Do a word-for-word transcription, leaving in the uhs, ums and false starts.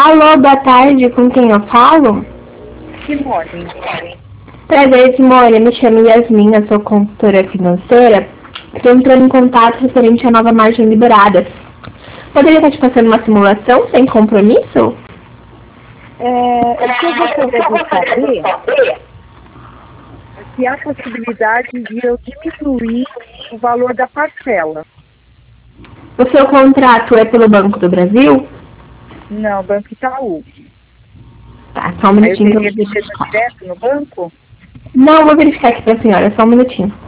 Alô, boa tarde, com quem eu falo? Simone. Prazer, Simone, me chamo Yasmin, eu sou consultora financeira. Estou entrando em contato referente à nova margem liberada. Poderia estar te passando uma simulação sem compromisso? É, o que eu gostaria de saber é se há possibilidade de eu diminuir o valor da parcela. O seu contrato é pelo Banco do Brasil? Não, Banco Itaú. Tá, só um Aí eu minutinho que eu teria vou que ser verificar. direto no banco? Não, vou verificar aqui para a senhora, só um minutinho.